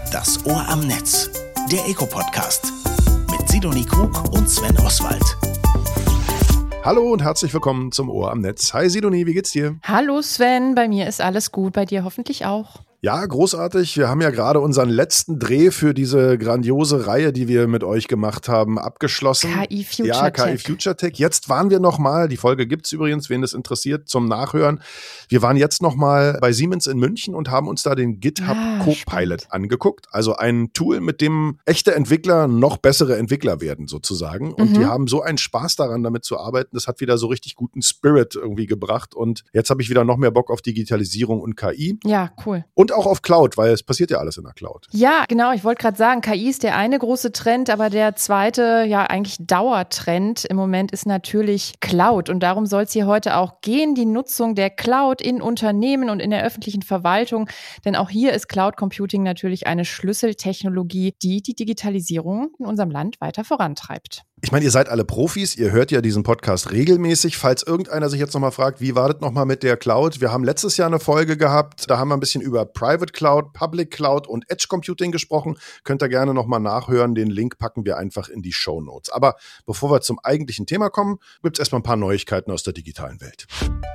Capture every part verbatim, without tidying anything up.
Das Ohr am Netz, der Eco-Podcast mit Sidonie Krug und Sven Oswald. Hallo und herzlich willkommen zum Ohr am Netz. Hi Sidonie, wie geht's dir? Hallo Sven, bei mir ist alles gut, bei dir hoffentlich auch. Ja, großartig. Wir haben ja gerade unseren letzten Dreh für diese grandiose Reihe, die wir mit euch gemacht haben, abgeschlossen. K I Future Ja, K I Tech. Future Tech. Jetzt waren wir nochmal, die Folge gibt's übrigens, wen das interessiert, zum Nachhören. Wir waren jetzt nochmal bei Siemens in München und haben uns da den GitHub Ah, Copilot spannend. angeguckt. Also ein Tool, mit dem echte Entwickler noch bessere Entwickler werden sozusagen. Und Mhm. die haben so einen Spaß daran, damit zu arbeiten. Das hat wieder so richtig guten Spirit irgendwie gebracht. Und jetzt habe ich wieder noch mehr Bock auf Digitalisierung und K I. Ja, cool. Und auch auf Cloud, weil es passiert ja alles in der Cloud. Ja, genau, ich wollte gerade sagen, K I ist der eine große Trend, aber der zweite, ja eigentlich Dauertrend im Moment ist natürlich Cloud. Und darum soll es hier heute auch gehen, die Nutzung der Cloud in Unternehmen und in der öffentlichen Verwaltung. Denn auch hier ist Cloud Computing natürlich eine Schlüsseltechnologie, die die Digitalisierung in unserem Land weiter vorantreibt. Ich meine, ihr seid alle Profis, ihr hört ja diesen Podcast regelmäßig. Falls irgendeiner sich jetzt nochmal fragt, wie war das nochmal mit der Cloud? Wir haben letztes Jahr eine Folge gehabt, da haben wir ein bisschen über Private Cloud, Public Cloud und Edge Computing gesprochen. Könnt ihr gerne nochmal nachhören, den Link packen wir einfach in die Shownotes. Aber bevor wir zum eigentlichen Thema kommen, gibt es erstmal ein paar Neuigkeiten aus der digitalen Welt.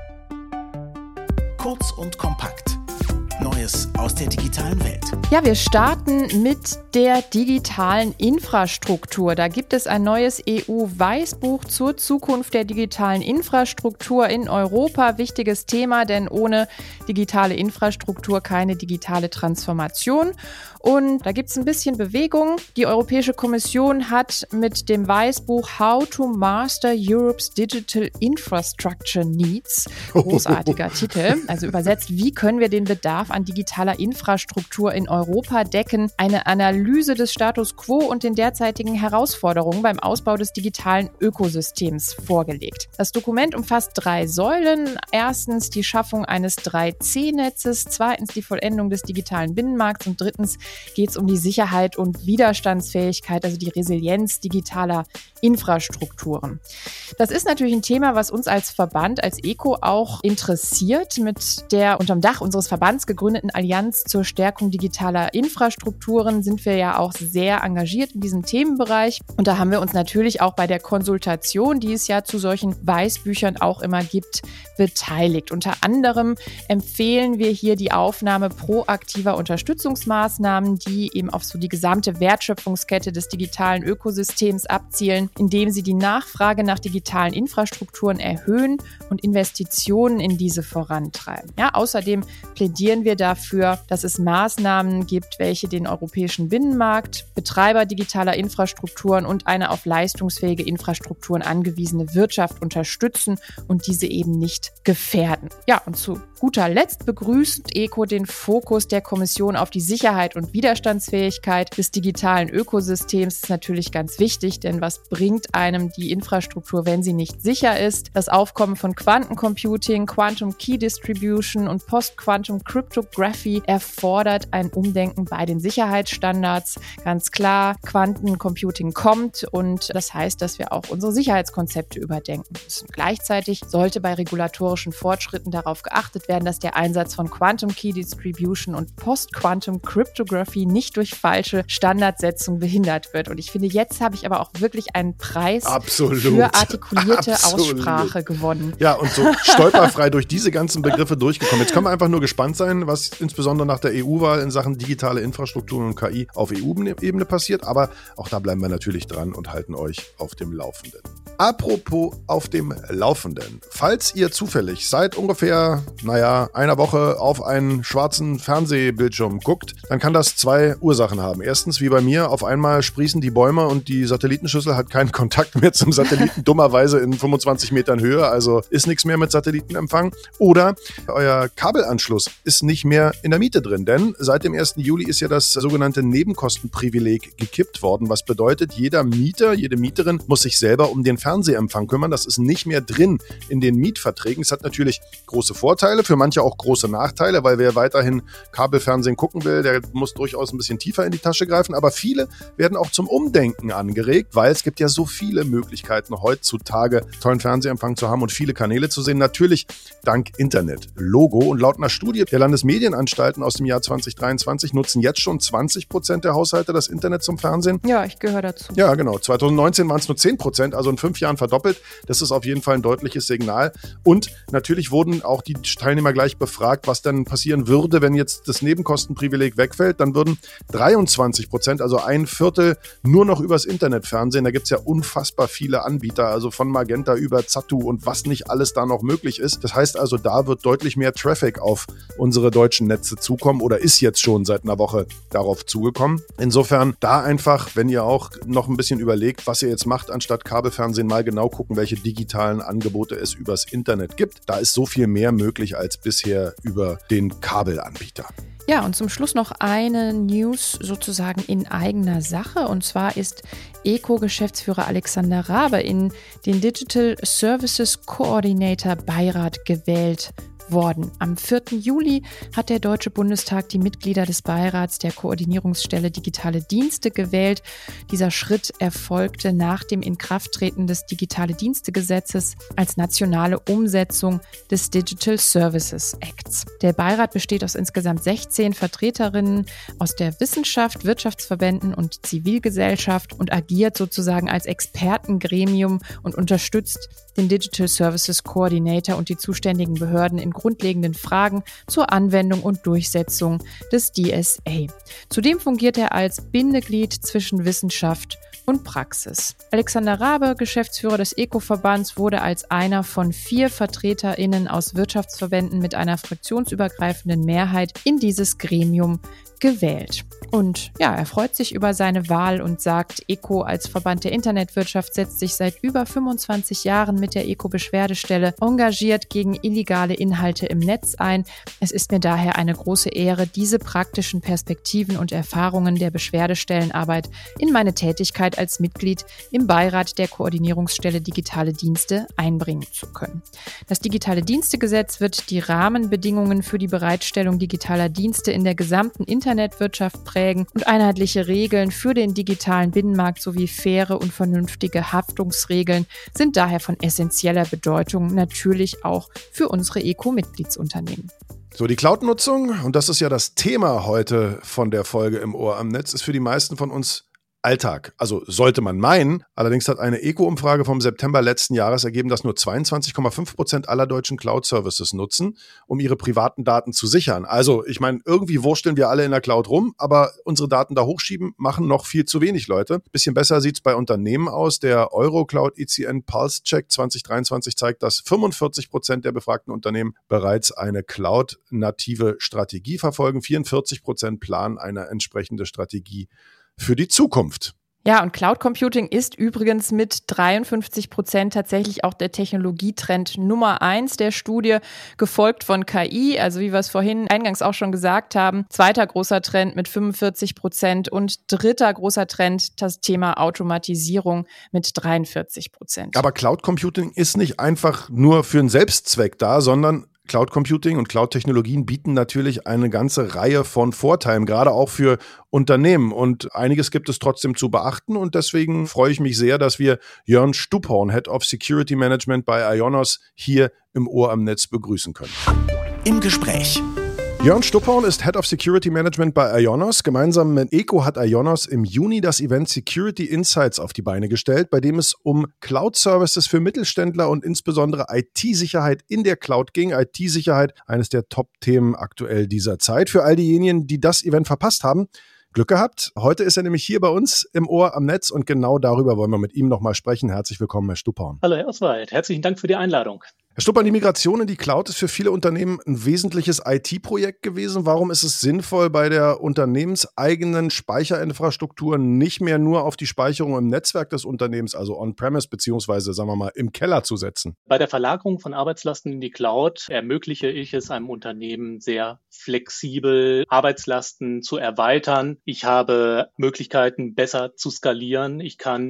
Kurz und kompakt. Neues aus der digitalen Welt. Ja, wir starten mit der digitalen Infrastruktur. Da gibt es ein neues E U-Weißbuch zur Zukunft der digitalen Infrastruktur in Europa. Wichtiges Thema, denn ohne digitale Infrastruktur keine digitale Transformation. Und da gibt es ein bisschen Bewegung. Die Europäische Kommission hat mit dem Weißbuch How to Master Europe's Digital Infrastructure Needs, großartiger Titel, also übersetzt, wie können wir den Bedarf an digitaler Infrastruktur in Europa decken, eine Analyse des Status quo und den derzeitigen Herausforderungen beim Ausbau des digitalen Ökosystems vorgelegt. Das Dokument umfasst drei Säulen. Erstens die Schaffung eines drei C Netzes, zweitens die Vollendung des digitalen Binnenmarkts und drittens geht es um die Sicherheit und Widerstandsfähigkeit, also die Resilienz digitaler Infrastrukturen. Das ist natürlich ein Thema, was uns als Verband, als ECO auch interessiert. Mit der unterm Dach unseres Verbands gegründeten Allianz zur Stärkung digitaler Infrastrukturen sind wir ja auch sehr engagiert in diesem Themenbereich. Und da haben wir uns natürlich auch bei der Konsultation, die es ja zu solchen Weißbüchern auch immer gibt, beteiligt. Unter anderem empfehlen wir hier die Aufnahme proaktiver Unterstützungsmaßnahmen, die eben auf so die gesamte Wertschöpfungskette des digitalen Ökosystems abzielen, indem sie die Nachfrage nach digitalen Infrastrukturen erhöhen und Investitionen in diese vorantreiben. Ja, außerdem plädieren wir dafür, dass es Maßnahmen gibt, welche den europäischen Binnenmarkt, Betreiber digitaler Infrastrukturen und eine auf leistungsfähige Infrastrukturen angewiesene Wirtschaft unterstützen und diese eben nicht gefährden. Ja, und zu guter Letzt begrüßt ECO den Fokus der Kommission auf die Sicherheit und Widerstandsfähigkeit des digitalen Ökosystems. Das ist natürlich ganz wichtig, denn was bringt einem die Infrastruktur, wenn sie nicht sicher ist? Das Aufkommen von Quantencomputing, Quantum Key Distribution und Post-Quantum Cryptography erfordert ein Umdenken bei den Sicherheitsstandards. Ganz klar, Quantencomputing kommt und das heißt, dass wir auch unsere Sicherheitskonzepte überdenken müssen. Gleichzeitig sollte bei regulatorischen Fortschritten darauf geachtet werden, dass der Einsatz von Quantum Key Distribution und Post-Quantum Cryptography nicht durch falsche Standardsetzung behindert wird. Und ich finde, jetzt habe ich aber auch wirklich einen Preis Absolut. für artikulierte Absolut. Aussprache gewonnen. Ja, und so stolperfrei durch diese ganzen Begriffe durchgekommen. Jetzt können wir einfach nur gespannt sein, was insbesondere nach der E U-Wahl in Sachen digitale Infrastruktur und K I auf E U-Ebene passiert. Aber auch da bleiben wir natürlich dran und halten euch auf dem Laufenden. Apropos auf dem Laufenden. Falls ihr zufällig seit ungefähr, naja, einer Woche auf einen schwarzen Fernsehbildschirm guckt, dann kann das zwei Ursachen haben. Erstens, wie bei mir, auf einmal sprießen die Bäume und die Satellitenschüssel hat keinen Kontakt mehr zum Satelliten, dummerweise in fünfundzwanzig Metern Höhe, also ist nichts mehr mit Satellitenempfang. Oder euer Kabelanschluss ist nicht mehr in der Miete drin, denn seit dem ersten Juli ist ja das sogenannte Nebenkostenprivileg gekippt worden, was bedeutet, jeder Mieter, jede Mieterin muss sich selber um den Fernsehempfang kümmern. Das ist nicht mehr drin in den Mietverträgen. Es hat natürlich große Vorteile, für manche auch große Nachteile, weil wer weiterhin Kabelfernsehen gucken will, der muss durchaus ein bisschen tiefer in die Tasche greifen. Aber viele werden auch zum Umdenken angeregt, weil es gibt ja so viele Möglichkeiten heutzutage, tollen Fernsehempfang zu haben und viele Kanäle zu sehen. Natürlich dank Internet. Logo. Und laut einer Studie der Landesmedienanstalten aus dem Jahr zwanzig dreiundzwanzig nutzen jetzt schon zwanzig Prozent der Haushalte das Internet zum Fernsehen. Ja, ich gehöre dazu. Ja, genau. zwanzig neunzehn waren es nur zehn Prozent, also in fünf Jahren verdoppelt. Das ist auf jeden Fall ein deutliches Signal. Und natürlich wurden auch die Teilnehmer gleich befragt, was denn passieren würde, wenn jetzt das Nebenkostenprivileg wegfällt. Dann würden dreiundzwanzig Prozent, also ein Viertel, nur noch übers Internet fernsehen. Da gibt es ja unfassbar viele Anbieter, also von Magenta über Zatu und was nicht alles da noch möglich ist. Das heißt also, da wird deutlich mehr Traffic auf unsere deutschen Netze zukommen oder ist jetzt schon seit einer Woche darauf zugekommen. Insofern da einfach, wenn ihr auch noch ein bisschen überlegt, was ihr jetzt macht, anstatt Kabelfernsehen, mal genau gucken, welche digitalen Angebote es übers Internet gibt. Da ist so viel mehr möglich als bisher über den Kabelanbieter. Ja, und zum Schluss noch eine News sozusagen in eigener Sache. Und zwar ist E C O-Geschäftsführer Alexander Raabe in den Digital Services Coordinator Beirat gewählt worden. Am vierten Juli hat der Deutsche Bundestag die Mitglieder des Beirats der Koordinierungsstelle Digitale Dienste gewählt. Dieser Schritt erfolgte nach dem Inkrafttreten des Digitale-Dienste-Gesetzes als nationale Umsetzung des Digital Services Acts. Der Beirat besteht aus insgesamt sechzehn Vertreterinnen aus der Wissenschaft, Wirtschaftsverbänden und Zivilgesellschaft und agiert sozusagen als Expertengremium und unterstützt den Digital Services Coordinator und die zuständigen Behörden in grundlegenden Fragen zur Anwendung und Durchsetzung des D S A. Zudem fungiert er als Bindeglied zwischen Wissenschaft und Praxis. Alexander Raabe, Geschäftsführer des E C O-Verbands, wurde als einer von vier VertreterInnen aus Wirtschaftsverbänden mit einer fraktionsübergreifenden Mehrheit in dieses Gremium gewählt. Und ja, er freut sich über seine Wahl und sagt, E C O als Verband der Internetwirtschaft setzt sich seit über fünfundzwanzig Jahren mit der E C O-Beschwerdestelle engagiert gegen illegale Inhalte im Netz ein. Es ist mir daher eine große Ehre, diese praktischen Perspektiven und Erfahrungen der Beschwerdestellenarbeit in meine Tätigkeit als Mitglied im Beirat der Koordinierungsstelle Digitale Dienste einbringen zu können. Das Digitale Dienstegesetz wird die Rahmenbedingungen für die Bereitstellung digitaler Dienste in der gesamten Internetwirtschaft prägen und einheitliche Regeln für den digitalen Binnenmarkt sowie faire und vernünftige Haftungsregeln sind daher von essentieller Bedeutung, natürlich auch für unsere E C O-Mitgliedsunternehmen. So, die Cloud-Nutzung, und das ist ja das Thema heute von der Folge im Ohr am Netz, ist für die meisten von uns Alltag. Also sollte man meinen. Allerdings hat eine E C O-Umfrage vom September letzten Jahres ergeben, dass nur zweiundzwanzig Komma fünf Prozent aller deutschen Cloud-Services nutzen, um ihre privaten Daten zu sichern. Also ich meine, irgendwie wursteln wir alle in der Cloud rum, aber unsere Daten da hochschieben machen noch viel zu wenig Leute. Bisschen besser sieht es bei Unternehmen aus. Der Eurocloud I C N Pulse Check zwanzig dreiundzwanzig zeigt, dass fünfundvierzig Prozent der befragten Unternehmen bereits eine Cloud-native Strategie verfolgen. vierundvierzig Prozent planen eine entsprechende Strategie für die Zukunft. Ja, und Cloud Computing ist übrigens mit dreiundfünfzig Prozent tatsächlich auch der Technologietrend Nummer eins der Studie, gefolgt von K I, also wie wir es vorhin eingangs auch schon gesagt haben. Zweiter großer Trend mit fünfundvierzig Prozent und dritter großer Trend das Thema Automatisierung mit dreiundvierzig Prozent. Aber Cloud Computing ist nicht einfach nur für einen Selbstzweck da, sondern Cloud Computing und Cloud-Technologien bieten natürlich eine ganze Reihe von Vorteilen, gerade auch für Unternehmen. Und einiges gibt es trotzdem zu beachten. Und deswegen freue ich mich sehr, dass wir Jörn Stupphorn, Head of Security Management bei IONOS, hier im Ohr am Netz begrüßen können. Im Gespräch. Jörn Stupphorn ist Head of Security Management bei IONOS. Gemeinsam mit E C O hat IONOS im Juni das Event Security Insights auf die Beine gestellt, bei dem es um Cloud-Services für Mittelständler und insbesondere I T-Sicherheit in der Cloud ging. I T-Sicherheit, eines der Top-Themen aktuell dieser Zeit. Für all diejenigen, die das Event verpasst haben, Glück gehabt. Heute ist er nämlich hier bei uns im Ohr am Netz und genau darüber wollen wir mit ihm nochmal sprechen. Herzlich willkommen, Herr Stupphorn. Hallo, Herr Oswald. Herzlichen Dank für die Einladung. Herr Stupphorn, die Migration in die Cloud ist für viele Unternehmen ein wesentliches I T-Projekt gewesen. Warum ist es sinnvoll, bei der unternehmenseigenen Speicherinfrastruktur nicht mehr nur auf die Speicherung im Netzwerk des Unternehmens, also on-premise beziehungsweise, sagen wir mal, im Keller zu setzen? Bei der Verlagerung von Arbeitslasten in die Cloud ermögliche ich es einem Unternehmen sehr flexibel, Arbeitslasten zu erweitern. Ich habe Möglichkeiten, besser zu skalieren. Ich kann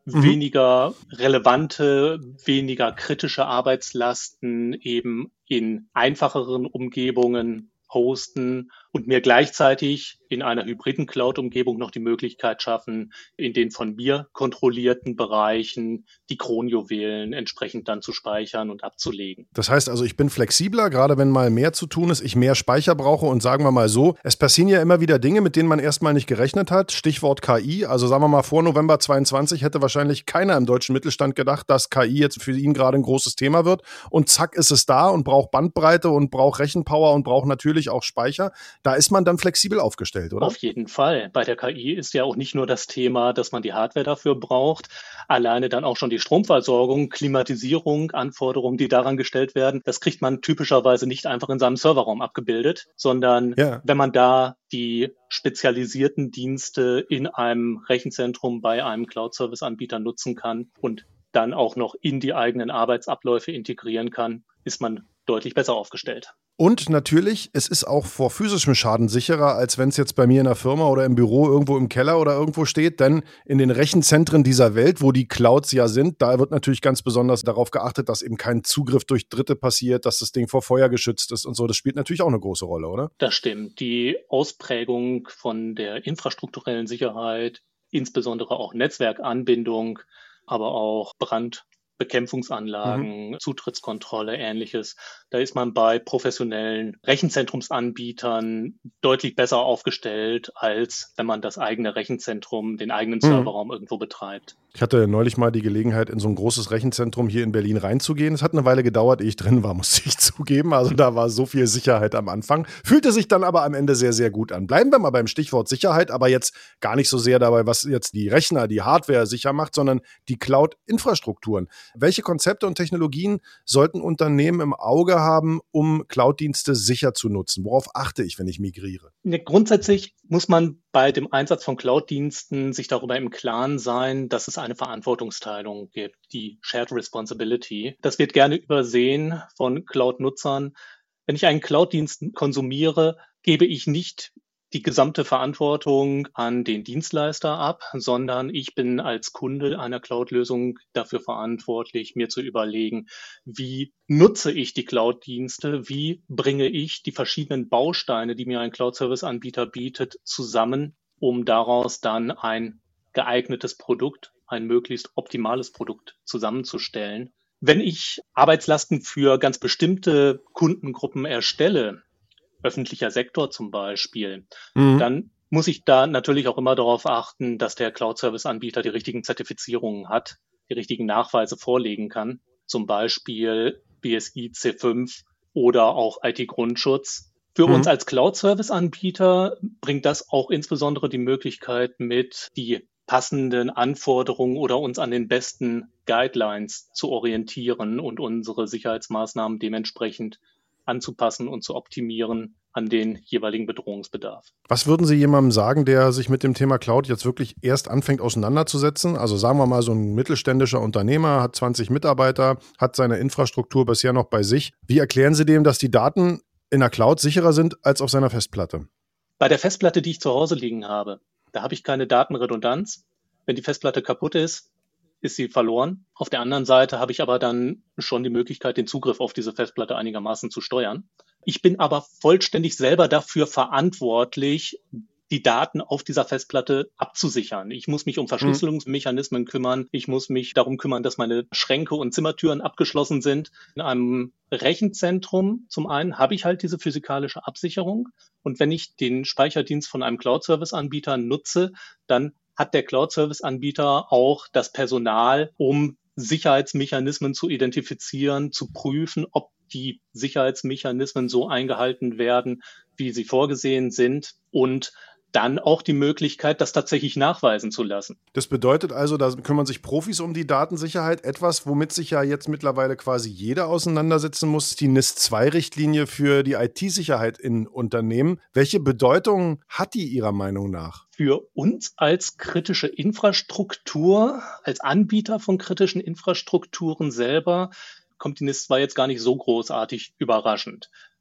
mhm. weniger relevante, weniger kritische Arbeitslasten eben in einfacheren Umgebungen hosten und mir gleichzeitig in einer hybriden Cloud-Umgebung noch die Möglichkeit schaffen, in den von mir kontrollierten Bereichen die Kronjuwelen entsprechend dann zu speichern und abzulegen. Das heißt also, ich bin flexibler, gerade wenn mal mehr zu tun ist, ich mehr Speicher brauche und sagen wir mal so, es passieren ja immer wieder Dinge, mit denen man erstmal nicht gerechnet hat. Stichwort K I, also sagen wir mal vor November zweiundzwanzig hätte wahrscheinlich keiner im deutschen Mittelstand gedacht, dass K I jetzt für ihn gerade ein großes Thema wird und zack ist es da und braucht Bandbreite und braucht Rechenpower und braucht natürlich auch Speicher. Da ist man dann flexibel aufgestellt, oder? Auf jeden Fall. Bei der K I ist ja auch nicht nur das Thema, dass man die Hardware dafür braucht, alleine dann auch schon die Stromversorgung, Klimatisierung, Anforderungen, die daran gestellt werden. Das kriegt man typischerweise nicht einfach in seinem Serverraum abgebildet, sondern ja. wenn man da die spezialisierten Dienste in einem Rechenzentrum bei einem Cloud-Service-Anbieter nutzen kann und dann auch noch in die eigenen Arbeitsabläufe integrieren kann, ist man deutlich besser aufgestellt. Und natürlich, es ist auch vor physischem Schaden sicherer, als wenn es jetzt bei mir in der Firma oder im Büro irgendwo im Keller oder irgendwo steht. Denn in den Rechenzentren dieser Welt, wo die Clouds ja sind, da wird natürlich ganz besonders darauf geachtet, dass eben kein Zugriff durch Dritte passiert, dass das Ding vor Feuer geschützt ist und so. Das spielt natürlich auch eine große Rolle, oder? Das stimmt. Die Ausprägung von der infrastrukturellen Sicherheit, insbesondere auch Netzwerkanbindung, aber auch Brand- Bekämpfungsanlagen, mhm. Zutrittskontrolle, Ähnliches. Da ist man bei professionellen Rechenzentrumsanbietern deutlich besser aufgestellt, als wenn man das eigene Rechenzentrum, den eigenen mhm. Serverraum irgendwo betreibt. Ich hatte neulich mal die Gelegenheit, in so ein großes Rechenzentrum hier in Berlin reinzugehen. Es hat eine Weile gedauert, ehe ich drin war, muss ich zugeben. Also da war so viel Sicherheit am Anfang. Fühlte sich dann aber am Ende sehr, sehr gut an. Bleiben wir mal beim Stichwort Sicherheit, aber jetzt gar nicht so sehr dabei, was jetzt die Rechner, die Hardware sicher macht, sondern die Cloud-Infrastrukturen. Welche Konzepte und Technologien sollten Unternehmen im Auge haben, um Cloud-Dienste sicher zu nutzen? Worauf achte ich, wenn ich migriere? Ja, grundsätzlich muss man bei dem Einsatz von Cloud-Diensten sich darüber im Klaren sein, dass es eine Verantwortungsteilung gibt, die Shared Responsibility. Das wird gerne übersehen von Cloud-Nutzern. Wenn ich einen Cloud-Dienst konsumiere, gebe ich nicht die gesamte Verantwortung an den Dienstleister ab, sondern ich bin als Kunde einer Cloud-Lösung dafür verantwortlich, mir zu überlegen, wie nutze ich die Cloud-Dienste, wie bringe ich die verschiedenen Bausteine, die mir ein Cloud-Service-Anbieter bietet, zusammen, um daraus dann ein geeignetes Produkt, ein möglichst optimales Produkt zusammenzustellen. Wenn ich Arbeitslasten für ganz bestimmte Kundengruppen erstelle, öffentlicher Sektor zum Beispiel, mhm. dann muss ich da natürlich auch immer darauf achten, dass der Cloud-Service-Anbieter die richtigen Zertifizierungen hat, die richtigen Nachweise vorlegen kann, zum Beispiel B S I C fünf oder auch I T-Grundschutz. Für mhm. uns als Cloud-Service-Anbieter bringt das auch insbesondere die Möglichkeit mit, die passenden Anforderungen oder uns an den besten Guidelines zu orientieren und unsere Sicherheitsmaßnahmen dementsprechend anzupassen und zu optimieren an den jeweiligen Bedrohungsbedarf. Was würden Sie jemandem sagen, der sich mit dem Thema Cloud jetzt wirklich erst anfängt auseinanderzusetzen? Also sagen wir mal, so ein mittelständischer Unternehmer hat zwanzig Mitarbeiter, hat seine Infrastruktur bisher noch bei sich. Wie erklären Sie dem, dass die Daten in der Cloud sicherer sind als auf seiner Festplatte? Bei der Festplatte, die ich zu Hause liegen habe, da habe ich keine Datenredundanz. Wenn die Festplatte kaputt ist, ist sie verloren. Auf der anderen Seite habe ich aber dann schon die Möglichkeit, den Zugriff auf diese Festplatte einigermaßen zu steuern. Ich bin aber vollständig selber dafür verantwortlich, die Daten auf dieser Festplatte abzusichern. Ich muss mich um Verschlüsselungsmechanismen kümmern. Ich muss mich darum kümmern, dass meine Schränke und Zimmertüren abgeschlossen sind. In einem Rechenzentrum zum einen habe ich halt diese physikalische Absicherung. Und wenn ich den Speicherdienst von einem Cloud-Service-Anbieter nutze, dann hat der Cloud-Service-Anbieter auch das Personal, um Sicherheitsmechanismen zu identifizieren, zu prüfen, ob die Sicherheitsmechanismen so eingehalten werden, wie sie vorgesehen sind, und dann auch die Möglichkeit, das tatsächlich nachweisen zu lassen. Das bedeutet also, da kümmern sich Profis um die Datensicherheit. Etwas, womit sich ja jetzt mittlerweile quasi jeder auseinandersetzen muss, die N I S zwei Richtlinie für die I T-Sicherheit in Unternehmen. Welche Bedeutung hat die Ihrer Meinung nach? Für uns als kritische Infrastruktur, als Anbieter von kritischen Infrastrukturen selber, kommt die N I S zwei jetzt gar nicht so großartig überraschend.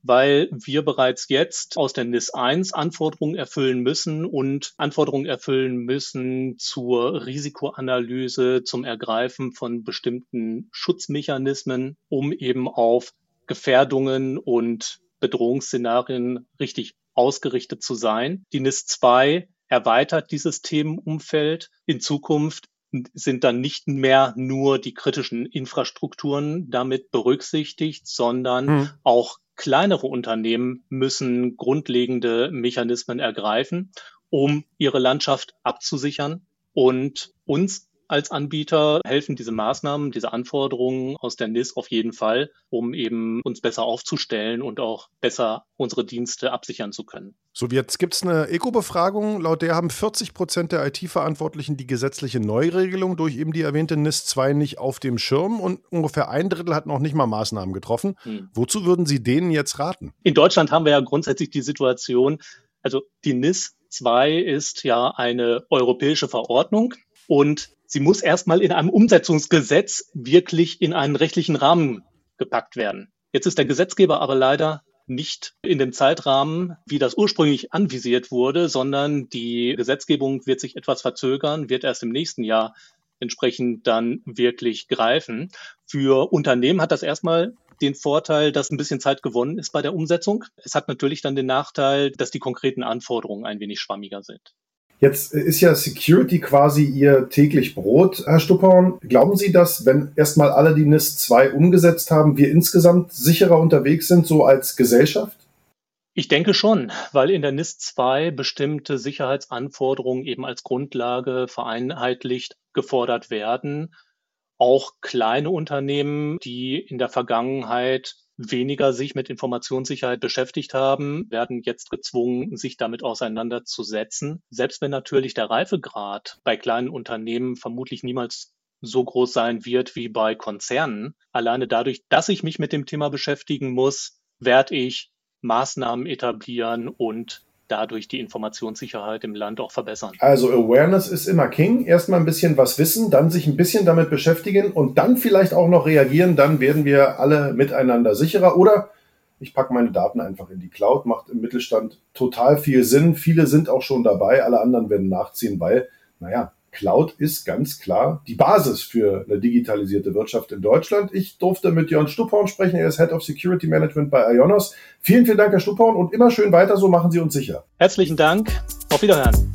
weil wir bereits jetzt aus der N I S eins Anforderungen erfüllen müssen und Anforderungen erfüllen müssen zur Risikoanalyse, zum Ergreifen von bestimmten Schutzmechanismen, um eben auf Gefährdungen und Bedrohungsszenarien richtig ausgerichtet zu sein. Die N I S zwei erweitert dieses Themenumfeld. In Zukunft sind dann nicht mehr nur die kritischen Infrastrukturen damit berücksichtigt, sondern hm. auch kleinere Unternehmen müssen grundlegende Mechanismen ergreifen, um ihre Landschaft abzusichern. Und uns als Anbieter helfen diese Maßnahmen, diese Anforderungen aus der N I S auf jeden Fall, um eben uns besser aufzustellen und auch besser unsere Dienste absichern zu können. So, jetzt gibt es eine ECO-Befragung, laut der haben vierzig Prozent der I T-Verantwortlichen die gesetzliche Neuregelung durch eben die erwähnte N I S zwei nicht auf dem Schirm und ungefähr ein Drittel hat noch nicht mal Maßnahmen getroffen. Hm. Wozu würden Sie denen jetzt raten? In Deutschland haben wir ja grundsätzlich die Situation, also die N I S zwei ist ja eine europäische Verordnung und sie muss erstmal in einem Umsetzungsgesetz wirklich in einen rechtlichen Rahmen gepackt werden. Jetzt ist der Gesetzgeber aber leider nicht in dem Zeitrahmen, wie das ursprünglich anvisiert wurde, sondern die Gesetzgebung wird sich etwas verzögern, wird erst im nächsten Jahr entsprechend dann wirklich greifen. Für Unternehmen hat das erstmal den Vorteil, dass ein bisschen Zeit gewonnen ist bei der Umsetzung. Es hat natürlich dann den Nachteil, dass die konkreten Anforderungen ein wenig schwammiger sind. Jetzt ist ja Security quasi Ihr täglich Brot, Herr Stupphorn. Glauben Sie, dass, wenn erstmal alle die N I S zwei umgesetzt haben, wir insgesamt sicherer unterwegs sind, so als Gesellschaft? Ich denke schon, weil in der N I S zwei bestimmte Sicherheitsanforderungen eben als Grundlage vereinheitlicht gefordert werden. Auch kleine Unternehmen, die in der Vergangenheit weniger sich mit Informationssicherheit beschäftigt haben, werden jetzt gezwungen, sich damit auseinanderzusetzen. Selbst wenn natürlich der Reifegrad bei kleinen Unternehmen vermutlich niemals so groß sein wird wie bei Konzernen. Alleine dadurch, dass ich mich mit dem Thema beschäftigen muss, werde ich Maßnahmen etablieren und dadurch die Informationssicherheit im Land auch verbessern. Also Awareness ist immer King. Erstmal ein bisschen was wissen, dann sich ein bisschen damit beschäftigen und dann vielleicht auch noch reagieren. Dann werden wir alle miteinander sicherer. Oder ich packe meine Daten einfach in die Cloud. Macht im Mittelstand total viel Sinn. Viele sind auch schon dabei. Alle anderen werden nachziehen, weil, naja, Cloud ist ganz klar die Basis für eine digitalisierte Wirtschaft in Deutschland. Ich durfte mit Jörn Stupphorn sprechen. Er ist Head of Security Management bei IONOS. Vielen, vielen Dank, Herr Stupphorn, und immer schön weiter. So machen Sie uns sicher. Herzlichen Dank. Auf Wiederhören.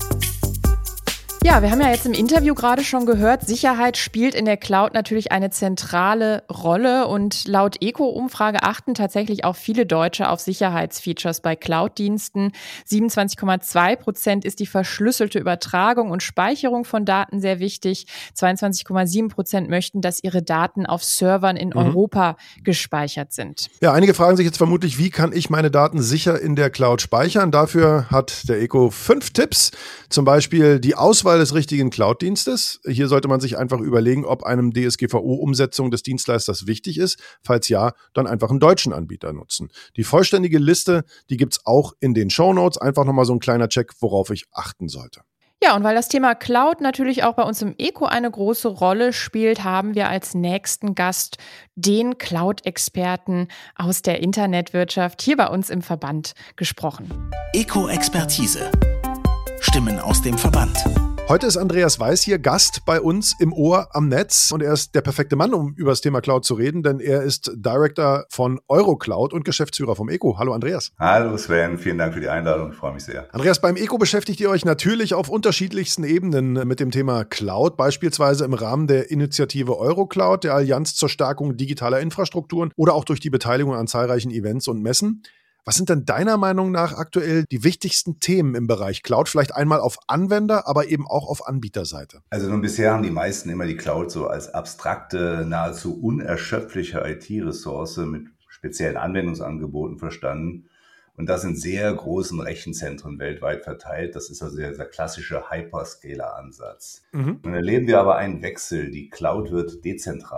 Ja, wir haben ja jetzt im Interview gerade schon gehört, Sicherheit spielt in der Cloud natürlich eine zentrale Rolle und laut ECO-Umfrage achten tatsächlich auch viele Deutsche auf Sicherheitsfeatures bei Cloud-Diensten. siebenundzwanzig Komma zwei Prozent ist die verschlüsselte Übertragung und Speicherung von Daten sehr wichtig. zweiundzwanzig Komma sieben Prozent möchten, dass ihre Daten auf Servern in mhm. Europa gespeichert sind. Ja, einige fragen sich jetzt vermutlich, wie kann ich meine Daten sicher in der Cloud speichern? Dafür hat der ECO fünf Tipps, zum Beispiel die Auswahl des richtigen Cloud-Dienstes. Hier sollte man sich einfach überlegen, ob einem D S G V O-Umsetzung des Dienstleisters wichtig ist. Falls ja, dann einfach einen deutschen Anbieter nutzen. Die vollständige Liste, die gibt's auch in den Shownotes. Einfach nochmal so ein kleiner Check, worauf ich achten sollte. Ja, und weil das Thema Cloud natürlich auch bei uns im ECO eine große Rolle spielt, haben wir als nächsten Gast den Cloud-Experten aus der Internetwirtschaft hier bei uns im Verband gesprochen. ECO-Expertise. Stimmen aus dem Verband. Heute ist Andreas Weiß hier Gast bei uns im Ohr am Netz und er ist der perfekte Mann, um über das Thema Cloud zu reden, denn er ist Director von Eurocloud und Geschäftsführer vom ECO. Hallo Andreas. Hallo Sven, vielen Dank für die Einladung, ich freue mich sehr. Andreas, beim ECO beschäftigt ihr euch natürlich auf unterschiedlichsten Ebenen mit dem Thema Cloud, beispielsweise im Rahmen der Initiative Eurocloud, der Allianz zur Stärkung digitaler Infrastrukturen oder auch durch die Beteiligung an zahlreichen Events und Messen. Was sind denn deiner Meinung nach aktuell die wichtigsten Themen im Bereich Cloud? Vielleicht einmal auf Anwender, aber eben auch auf Anbieterseite. Also nun bisher haben die meisten immer die Cloud so als abstrakte, nahezu unerschöpfliche I T-Ressource mit speziellen Anwendungsangeboten verstanden. Und das in sehr großen Rechenzentren weltweit verteilt. Das ist also der, der klassische Hyperscaler-Ansatz. Mhm. Nun erleben wir aber einen Wechsel. Die Cloud wird dezentraler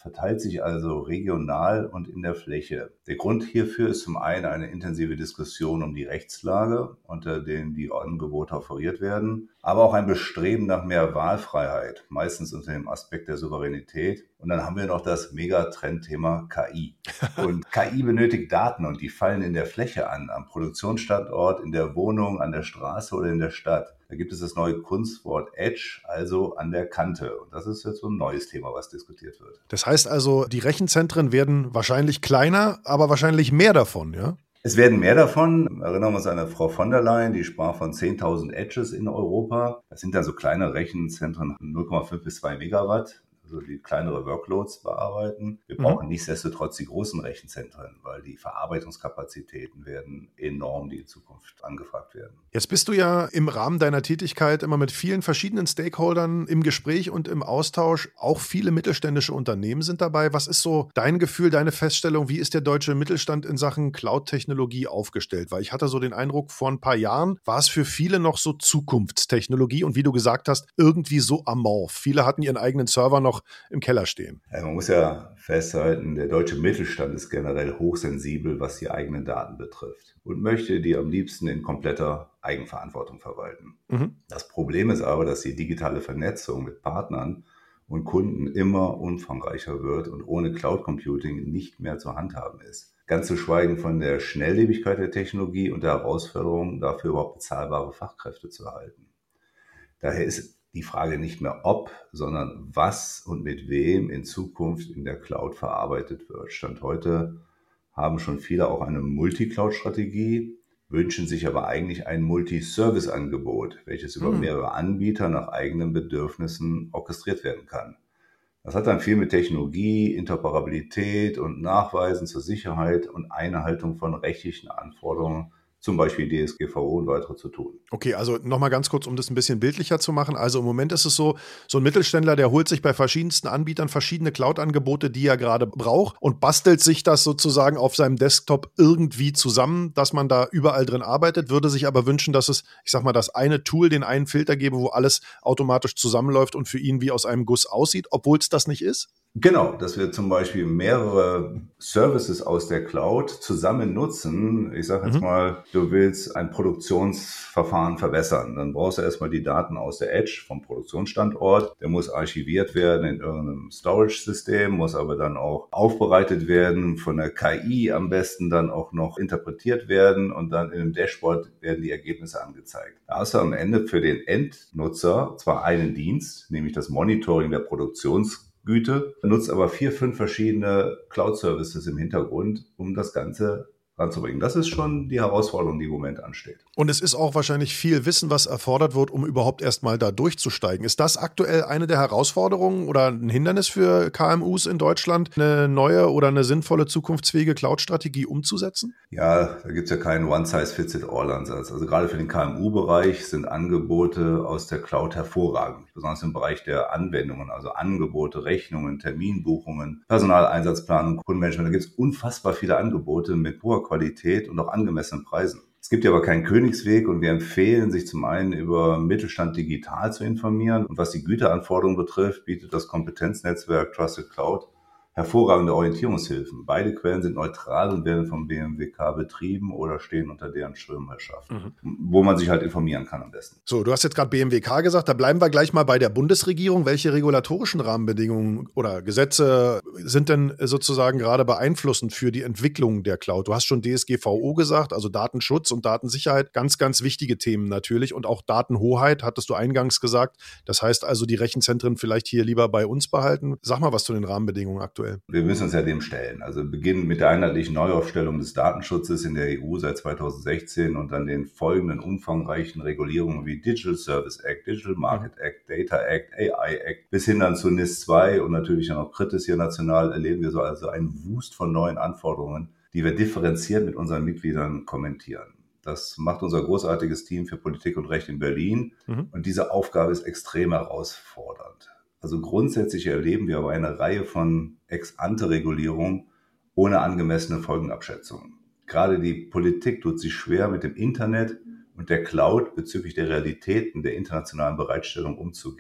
verteilt sich also regional und in der Fläche. Der Grund hierfür ist zum einen eine intensive Diskussion um die Rechtslage, unter denen die Angebote offeriert werden, aber auch ein Bestreben nach mehr Wahlfreiheit, meistens unter dem Aspekt der Souveränität. Und dann haben wir noch das Megatrendthema K I. Und K I benötigt Daten und die fallen in der Fläche an, am Produktionsstandort, in der Wohnung, an der Straße oder in der Stadt. Da gibt es das neue Kunstwort Edge, also an der Kante. Und das ist jetzt so ein neues Thema, was diskutiert wird. Das heißt also, die Rechenzentren werden wahrscheinlich kleiner, aber wahrscheinlich mehr davon, ja? Es werden mehr davon. Erinnern wir uns an Frau von der Leyen, die sprach von zehntausend Edges in Europa. Das sind dann so kleine Rechenzentren, null Komma fünf bis zwei Megawatt. Also die kleinere Workloads bearbeiten. Wir brauchen mhm. nichtsdestotrotz die großen Rechenzentren, weil die Verarbeitungskapazitäten werden enorm, die in Zukunft angefragt werden. Jetzt bist du ja im Rahmen deiner Tätigkeit immer mit vielen verschiedenen Stakeholdern im Gespräch und im Austausch. Auch viele mittelständische Unternehmen sind dabei. Was ist so dein Gefühl, deine Feststellung? Wie ist der deutsche Mittelstand in Sachen Cloud-Technologie aufgestellt? Weil ich hatte so den Eindruck, vor ein paar Jahren war es für viele noch so Zukunftstechnologie und wie du gesagt hast, irgendwie so amorph. Viele hatten ihren eigenen Server noch im Keller stehen. Ja, man muss ja festhalten, der deutsche Mittelstand ist generell hochsensibel, was die eigenen Daten betrifft und möchte die am liebsten in kompletter Eigenverantwortung verwalten. Mhm. Das Problem ist aber, dass die digitale Vernetzung mit Partnern und Kunden immer umfangreicher wird und ohne Cloud Computing nicht mehr zu handhaben ist. Ganz zu schweigen von der Schnelllebigkeit der Technologie und der Herausforderung, dafür überhaupt bezahlbare Fachkräfte zu erhalten. Daher ist die Frage nicht mehr ob, sondern was und mit wem in Zukunft in der Cloud verarbeitet wird. Stand heute haben schon viele auch eine Multi-Cloud-Strategie, wünschen sich aber eigentlich ein Multi-Service-Angebot, welches über mehrere Anbieter nach eigenen Bedürfnissen orchestriert werden kann. Das hat dann viel mit Technologie, Interoperabilität und Nachweisen zur Sicherheit und Einhaltung von rechtlichen Anforderungen, zum Beispiel D S G V O und weitere zu tun. Okay, also nochmal ganz kurz, um das ein bisschen bildlicher zu machen. Also im Moment ist es so, so ein Mittelständler, der holt sich bei verschiedensten Anbietern verschiedene Cloud-Angebote, die er gerade braucht und bastelt sich das sozusagen auf seinem Desktop irgendwie zusammen, dass man da überall drin arbeitet, würde sich aber wünschen, dass es, ich sag mal, das eine Tool, den einen Filter gebe, wo alles automatisch zusammenläuft und für ihn wie aus einem Guss aussieht, obwohl es das nicht ist? Genau, dass wir zum Beispiel mehrere Services aus der Cloud zusammen nutzen. Ich sage jetzt mhm. mal, du willst ein Produktionsverfahren verbessern. Dann brauchst du erstmal die Daten aus der Edge vom Produktionsstandort. Der muss archiviert werden in irgendeinem Storage-System, muss aber dann auch aufbereitet werden, von der K I am besten dann auch noch interpretiert werden und dann in einem Dashboard werden die Ergebnisse angezeigt. Da hast du am Ende für den Endnutzer zwar einen Dienst, nämlich das Monitoring der Produktions Güte, nutzt aber vier, fünf verschiedene Cloud-Services im Hintergrund, um das Ganze ranzubringen. Das ist schon die Herausforderung, die im Moment ansteht. Und es ist auch wahrscheinlich viel Wissen, was erfordert wird, um überhaupt erstmal da durchzusteigen. Ist das aktuell eine der Herausforderungen oder ein Hindernis für K M Us in Deutschland, eine neue oder eine sinnvolle, zukunftsfähige Cloud-Strategie umzusetzen? Ja, da gibt es ja keinen One-Size-Fits-it-all-Ansatz. Also gerade für den K M U-Bereich sind Angebote aus der Cloud hervorragend, besonders im Bereich der Anwendungen, also Angebote, Rechnungen, Terminbuchungen, Personaleinsatzplanung, Kundenmanagement. Da gibt es unfassbar viele Angebote mit hoher Qualität und auch angemessenen Preisen. Es gibt ja aber keinen Königsweg und wir empfehlen, sich zum einen über Mittelstand digital zu informieren. Und was die Güteranforderungen betrifft, bietet das Kompetenznetzwerk Trusted Cloud hervorragende Orientierungshilfen. Beide Quellen sind neutral und werden vom B M W K betrieben oder stehen unter deren Schirmherrschaft, mhm. wo man sich halt informieren kann am besten. So, du hast jetzt gerade B M W K gesagt, da bleiben wir gleich mal bei der Bundesregierung. Welche regulatorischen Rahmenbedingungen oder Gesetze sind denn sozusagen gerade beeinflussend für die Entwicklung der Cloud? Du hast schon D S G V O gesagt, also Datenschutz und Datensicherheit, ganz, ganz wichtige Themen natürlich und auch Datenhoheit, hattest du eingangs gesagt. Das heißt also, die Rechenzentren vielleicht hier lieber bei uns behalten. Sag mal was zu den Rahmenbedingungen aktuell. Wir müssen uns ja dem stellen. Also beginnen mit der einheitlichen Neuaufstellung des Datenschutzes in der E U seit zweitausendsechzehn und dann den folgenden umfangreichen Regulierungen wie Digital Service Act, Digital Market Act, Data Act, A I Act bis hin dann zu N I S zwei und natürlich dann auch Kritis hier national erleben wir so also einen Wust von neuen Anforderungen, die wir differenziert mit unseren Mitgliedern kommentieren. Das macht unser großartiges Team für Politik und Recht in Berlin mhm. und diese Aufgabe ist extrem herausfordernd. Also grundsätzlich erleben wir aber eine Reihe von Ex-ante-Regulierungen ohne angemessene Folgenabschätzung. Gerade die Politik tut sich schwer, mit dem Internet und der Cloud bezüglich der Realitäten der internationalen Bereitstellung umzugehen.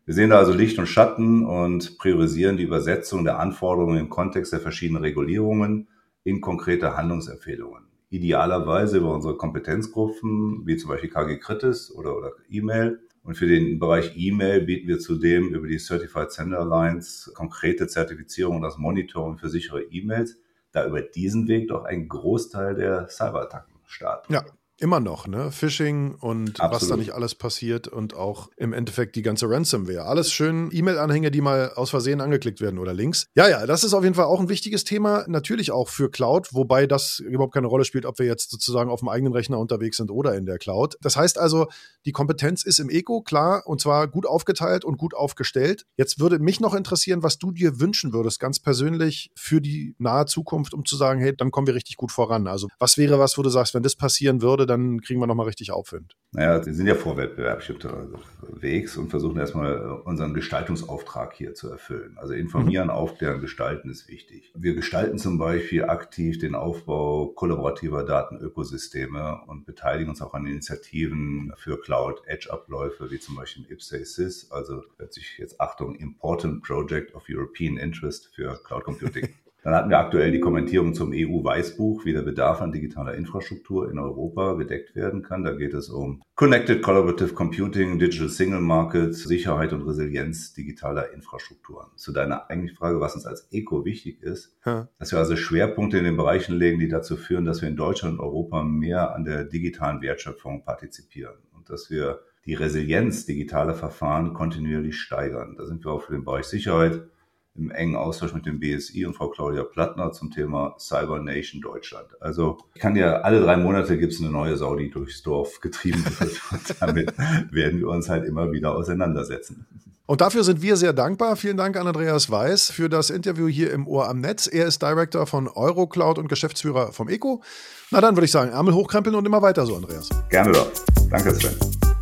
Wir sehen da also Licht und Schatten und priorisieren die Übersetzung der Anforderungen im Kontext der verschiedenen Regulierungen in konkrete Handlungsempfehlungen. Idealerweise über unsere Kompetenzgruppen, wie zum Beispiel K G Kritis oder, oder E-Mail. Und für den Bereich E-Mail bieten wir zudem über die Certified Sender Alliance konkrete Zertifizierung und das Monitoring für sichere E-Mails, da über diesen Weg doch ein Großteil der Cyberattacken starten. Ja. Immer noch, ne? Phishing und Absolut. Was da nicht alles passiert und auch im Endeffekt die ganze Ransomware. Alles schön E-Mail-Anhänge, die mal aus Versehen angeklickt werden oder Links. Ja, ja, das ist auf jeden Fall auch ein wichtiges Thema. Natürlich auch für Cloud, wobei das überhaupt keine Rolle spielt, ob wir jetzt sozusagen auf dem eigenen Rechner unterwegs sind oder in der Cloud. Das heißt also, die Kompetenz ist im Eco, klar, und zwar gut aufgeteilt und gut aufgestellt. Jetzt würde mich noch interessieren, was du dir wünschen würdest, ganz persönlich für die nahe Zukunft, um zu sagen, hey, dann kommen wir richtig gut voran. Also was wäre was, wo du sagst, wenn das passieren würde, dann kriegen wir nochmal richtig Aufwind. Naja, wir sind ja vorwettbewerblich unterwegs und versuchen erstmal unseren Gestaltungsauftrag hier zu erfüllen. Also informieren, mhm. aufklären, gestalten ist wichtig. Wir gestalten zum Beispiel aktiv den Aufbau kollaborativer Datenökosysteme und beteiligen uns auch an Initiativen für Cloud-Edge-Abläufe, wie zum Beispiel I P S A S Y S, also hört sich jetzt Achtung, Important Project of European Interest für Cloud Computing. Dann hatten wir aktuell die Kommentierung zum E U-Weißbuch, wie der Bedarf an digitaler Infrastruktur in Europa gedeckt werden kann. Da geht es um Connected Collaborative Computing, Digital Single Market, Sicherheit und Resilienz digitaler Infrastrukturen. Zu deiner eigentlichen Frage, was uns als Eco wichtig ist, ja. dass wir also Schwerpunkte in den Bereichen legen, die dazu führen, dass wir in Deutschland und Europa mehr an der digitalen Wertschöpfung partizipieren und dass wir die Resilienz digitaler Verfahren kontinuierlich steigern. Da sind wir auch für den Bereich Sicherheit im engen Austausch mit dem B S I und Frau Claudia Plattner zum Thema Cyber Nation Deutschland. Also ich kann ja, alle drei Monate gibt es eine neue Sau, die durchs Dorf getrieben wird. Und damit werden wir uns halt immer wieder auseinandersetzen. Und dafür sind wir sehr dankbar. Vielen Dank an Andreas Weiß für das Interview hier im Ohr am Netz. Er ist Director von Eurocloud und Geschäftsführer vom Eco. Na dann würde ich sagen, Ärmel hochkrempeln und immer weiter so, Andreas. Gerne doch. Danke, Sven.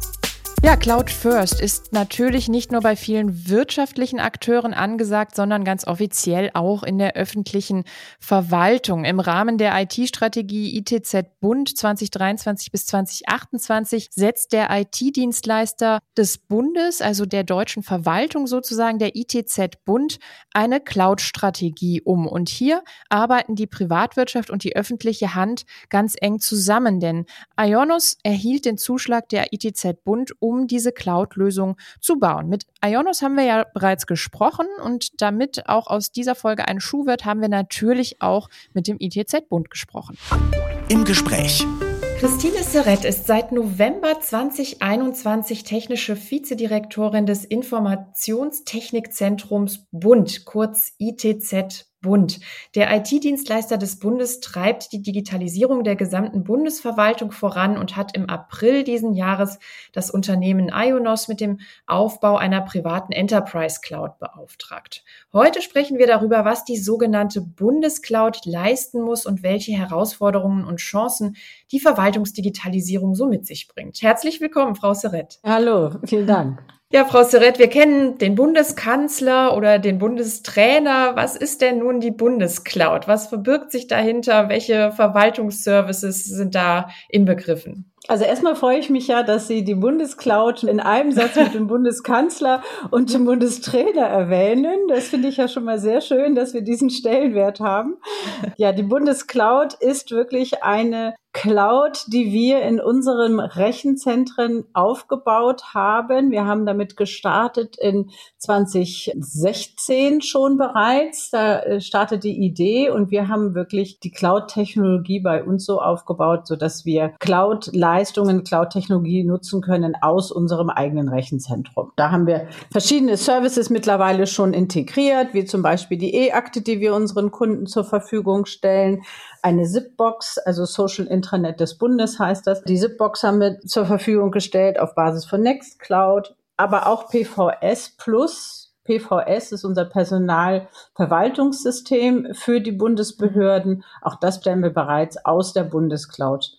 Ja, Cloud First ist natürlich nicht nur bei vielen wirtschaftlichen Akteuren angesagt, sondern ganz offiziell auch in der öffentlichen Verwaltung. Im Rahmen der I T-Strategie I T Z-Bund zwanzig dreiundzwanzig bis zwanzig achtundzwanzig setzt der I T-Dienstleister des Bundes, also der deutschen Verwaltung sozusagen, der I T Z-Bund, eine Cloud-Strategie um. Und hier arbeiten die Privatwirtschaft und die öffentliche Hand ganz eng zusammen, denn IONOS erhielt den Zuschlag der I T Z-Bund, um diese Cloud-Lösung zu bauen. Mit IONOS haben wir ja bereits gesprochen und damit auch aus dieser Folge ein Schuh wird, haben wir natürlich auch mit dem I T Z-Bund gesprochen. Im Gespräch. Christine Serret ist seit November zwanzig einundzwanzig technische Vizedirektorin des Informationstechnikzentrums Bund, kurz I T Z Bund. Der I T-Dienstleister des Bundes treibt die Digitalisierung der gesamten Bundesverwaltung voran und hat im April diesen Jahres das Unternehmen IONOS mit dem Aufbau einer privaten Enterprise Cloud beauftragt. Heute sprechen wir darüber, was die sogenannte Bundescloud leisten muss und welche Herausforderungen und Chancen die Verwaltungsdigitalisierung so mit sich bringt. Herzlich willkommen, Frau Serret. Hallo, vielen Dank. Ja, Frau Serret, wir kennen den Bundeskanzler oder den Bundestrainer. Was ist denn nun die Bundescloud? Was verbirgt sich dahinter? Welche Verwaltungsservices sind da inbegriffen? Also erstmal freue ich mich ja, dass Sie die Bundescloud in einem Satz mit dem Bundeskanzler und dem Bundestrainer erwähnen. Das finde ich ja schon mal sehr schön, dass wir diesen Stellenwert haben. Ja, die Bundescloud ist wirklich eine Cloud, die wir in unseren Rechenzentren aufgebaut haben. Wir haben damit gestartet in zwanzig sechzehn schon bereits. Da startet die Idee und wir haben wirklich die Cloud-Technologie bei uns so aufgebaut, sodass wir Cloud-Leistungen, Cloud-Technologie nutzen können aus unserem eigenen Rechenzentrum. Da haben wir verschiedene Services mittlerweile schon integriert, wie zum Beispiel die E-Akte, die wir unseren Kunden zur Verfügung stellen. Eine Zipbox, also Social Intranet des Bundes heißt das. Die Zipbox haben wir zur Verfügung gestellt auf Basis von Nextcloud, aber auch P V S Plus. P V S ist unser Personalverwaltungssystem für die Bundesbehörden. Auch das stellen wir bereits aus der Bundescloud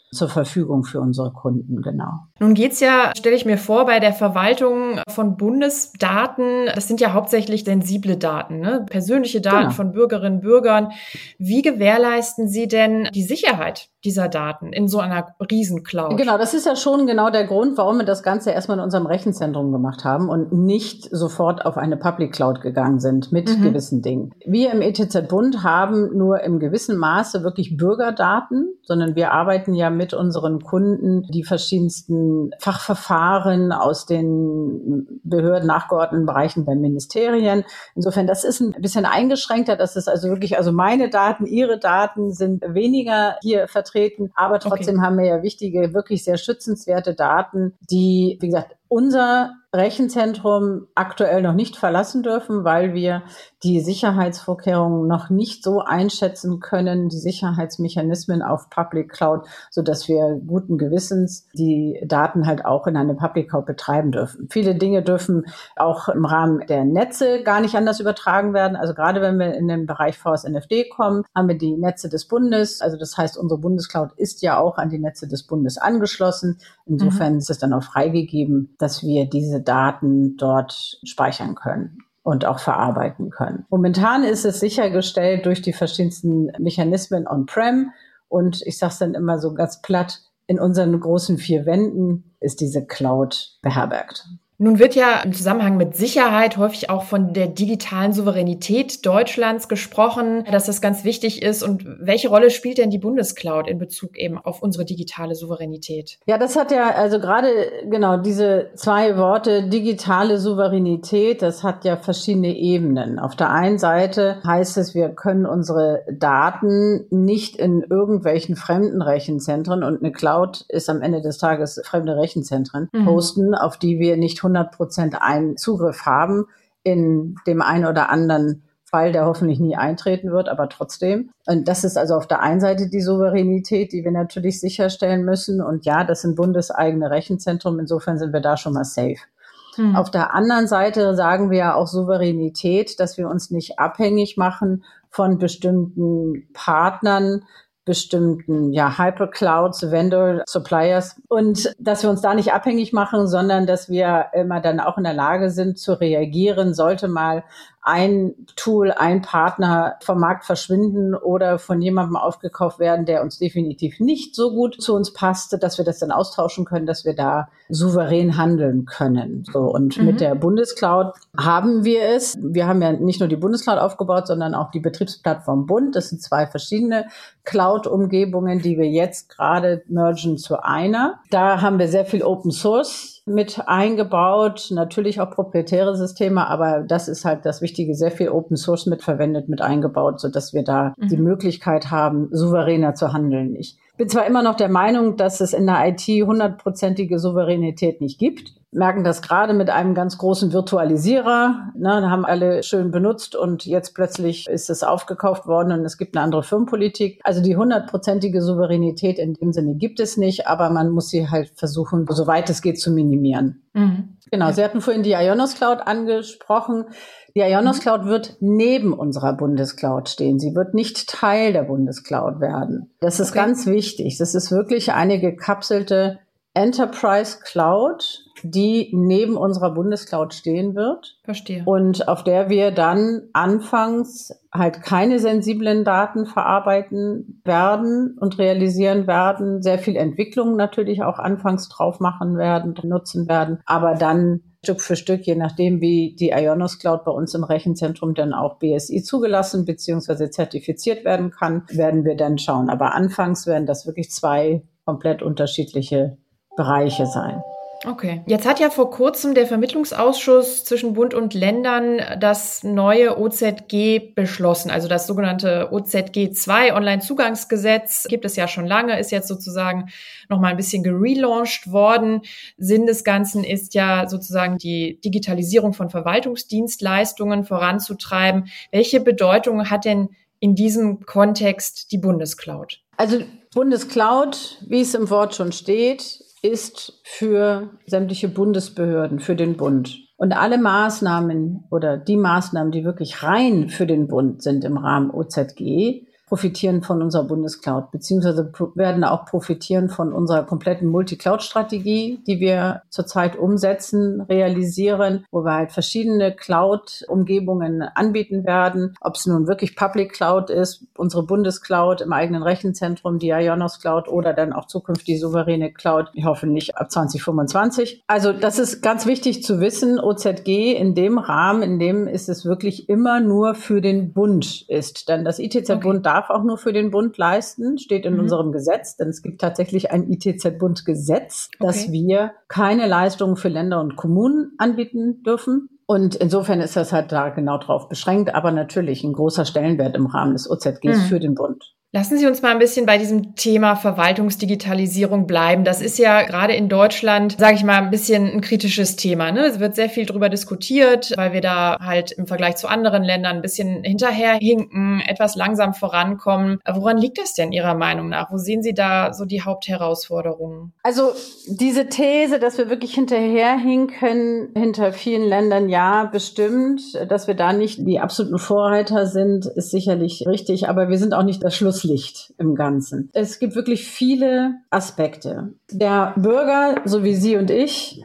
zur Verfügung für unsere Kunden, genau. Nun geht's ja, stelle ich mir vor, bei der Verwaltung von Bundesdaten, das sind ja hauptsächlich sensible Daten, ne? Persönliche Daten genau. von Bürgerinnen und Bürgern. Wie gewährleisten Sie denn die Sicherheit dieser Daten in so einer Riesencloud? Genau, das ist ja schon genau der Grund, warum wir das Ganze erstmal in unserem Rechenzentrum gemacht haben und nicht sofort auf eine Public Cloud gegangen sind mit mhm. gewissen Dingen. Wir im E T Z-Bund haben nur im gewissen Maße wirklich Bürgerdaten, sondern wir arbeiten ja mit unseren Kunden die verschiedensten Fachverfahren aus den Behörden nachgeordneten Bereichen der Ministerien. Insofern, das ist ein bisschen eingeschränkter. Das ist also wirklich, also meine Daten, Ihre Daten sind weniger hier vertreten, aber trotzdem okay. haben wir ja wichtige, wirklich sehr schützenswerte Daten, die, wie gesagt, unser Rechenzentrum aktuell noch nicht verlassen dürfen, weil wir die Sicherheitsvorkehrungen noch nicht so einschätzen können, die Sicherheitsmechanismen auf Public Cloud, so dass wir guten Gewissens die Daten halt auch in eine Public Cloud betreiben dürfen. Viele Dinge dürfen auch im Rahmen der Netze gar nicht anders übertragen werden. Also gerade wenn wir in den Bereich V S N F D kommen, haben wir die Netze des Bundes. Also das heißt, unsere Bundescloud ist ja auch an die Netze des Bundes angeschlossen. Insofern mhm. ist es dann auch freigegeben, dass wir diese Daten dort speichern können und auch verarbeiten können. Momentan ist es sichergestellt durch die verschiedensten Mechanismen on-prem und ich sage es dann immer so ganz platt, in unseren großen vier Wänden ist diese Cloud beherbergt. Nun wird ja im Zusammenhang mit Sicherheit häufig auch von der digitalen Souveränität Deutschlands gesprochen, dass das ganz wichtig ist. Und welche Rolle spielt denn die Bundescloud in Bezug eben auf unsere digitale Souveränität? Ja, das hat ja also gerade genau diese zwei Worte digitale Souveränität, das hat ja verschiedene Ebenen. Auf der einen Seite heißt es, wir können unsere Daten nicht in irgendwelchen fremden Rechenzentren, und eine Cloud ist am Ende des Tages fremde Rechenzentren, mhm. hosten, auf die wir nicht hundert Prozent einen Zugriff haben in dem einen oder anderen Fall, der hoffentlich nie eintreten wird, aber trotzdem. Und das ist also auf der einen Seite die Souveränität, die wir natürlich sicherstellen müssen. Und ja, das sind bundeseigene Rechenzentren, insofern sind wir da schon mal safe. Hm. Auf der anderen Seite sagen wir ja auch Souveränität, dass wir uns nicht abhängig machen von bestimmten Partnern, bestimmten ja Hyperclouds, Vendor, Suppliers, und dass wir uns da nicht abhängig machen, sondern dass wir immer dann auch in der Lage sind zu reagieren, sollte mal ein Tool, ein Partner vom Markt verschwinden oder von jemandem aufgekauft werden, der uns definitiv nicht so gut zu uns passte, dass wir das dann austauschen können, dass wir da souverän handeln können. So, und mhm. mit der Bundescloud haben wir es. Wir haben ja nicht nur die Bundescloud aufgebaut, sondern auch die Betriebsplattform Bund. Das sind zwei verschiedene Cloud-Umgebungen, die wir jetzt gerade mergen zu einer. Da haben wir sehr viel Open Source mit eingebaut, natürlich auch proprietäre Systeme, aber das ist halt das Wichtige, sehr viel Open Source mitverwendet, mit eingebaut, sodass wir da mhm. die Möglichkeit haben, souveräner zu handeln. Ich bin zwar immer noch der Meinung, dass es in der I T hundertprozentige Souveränität nicht gibt, merken das gerade mit einem ganz großen Virtualisierer, ne, da haben alle schön benutzt und jetzt plötzlich ist es aufgekauft worden und es gibt eine andere Firmenpolitik. Also die hundertprozentige Souveränität in dem Sinne gibt es nicht, aber man muss sie halt versuchen, soweit es geht, zu minimieren. Mhm. Genau, ja. Sie hatten vorhin die Ionos Cloud angesprochen. Die Ionos Cloud wird neben unserer Bundescloud stehen. Sie wird nicht Teil der Bundescloud werden. Das ist okay. ganz wichtig. Das ist wirklich eine gekapselte Enterprise Cloud, die neben unserer Bundescloud stehen wird. Verstehe. Und auf der wir dann anfangs halt keine sensiblen Daten verarbeiten werden und realisieren werden, sehr viel Entwicklung natürlich auch anfangs drauf machen werden, nutzen werden, aber dann Stück für Stück, je nachdem, wie die Ionos Cloud bei uns im Rechenzentrum dann auch B S I zugelassen bzw. zertifiziert werden kann, werden wir dann schauen. Aber anfangs werden das wirklich zwei komplett unterschiedliche Bereiche sein. Okay. Jetzt hat ja vor kurzem der Vermittlungsausschuss zwischen Bund und Ländern das neue O Z G beschlossen, also das sogenannte O Z G zwei Onlinezugangsgesetz. Gibt es ja schon lange, ist jetzt sozusagen nochmal ein bisschen gelauncht worden. Sinn des Ganzen ist ja sozusagen die Digitalisierung von Verwaltungsdienstleistungen voranzutreiben. Welche Bedeutung hat denn in diesem Kontext die Bundescloud? Also Bundescloud, wie es im Wort schon steht, ist für sämtliche Bundesbehörden, für den Bund. Und alle Maßnahmen oder die Maßnahmen, die wirklich rein für den Bund sind im Rahmen O Z G, profitieren von unserer Bundescloud, beziehungsweise pro- werden auch profitieren von unserer kompletten Multi-Cloud-Strategie, die wir zurzeit umsetzen, realisieren, wo wir halt verschiedene Cloud-Umgebungen anbieten werden, ob es nun wirklich Public Cloud ist, unsere Bundescloud im eigenen Rechenzentrum, die Ionos Cloud oder dann auch zukünftig die souveräne Cloud, hoffentlich ab zwanzig fünfundzwanzig. Also das ist ganz wichtig zu wissen, O Z G in dem Rahmen, in dem ist es wirklich immer nur für den Bund ist. Denn das I T Z-Bund okay. darf auch nur für den Bund leisten, steht in mhm. unserem Gesetz, denn es gibt tatsächlich ein I T Z-Bund-Gesetz, okay. dass wir keine Leistungen für Länder und Kommunen anbieten dürfen. Und insofern ist das halt da genau drauf beschränkt, aber natürlich ein großer Stellenwert im Rahmen des O Z Gs mhm. für den Bund. Lassen Sie uns mal ein bisschen bei diesem Thema Verwaltungsdigitalisierung bleiben. Das ist ja gerade in Deutschland, sage ich mal, ein bisschen ein kritisches Thema, ne? Es wird sehr viel drüber diskutiert, weil wir da halt im Vergleich zu anderen Ländern ein bisschen hinterherhinken, etwas langsam vorankommen. Woran liegt das denn Ihrer Meinung nach? Wo sehen Sie da so die Hauptherausforderungen? Also diese These, dass wir wirklich hinterherhinken, hinter vielen Ländern, ja, bestimmt. Dass wir da nicht die absoluten Vorreiter sind, ist sicherlich richtig, aber wir sind auch nicht das Schluss Licht im Ganzen. Es gibt wirklich viele Aspekte. Der Bürger, so wie Sie und ich,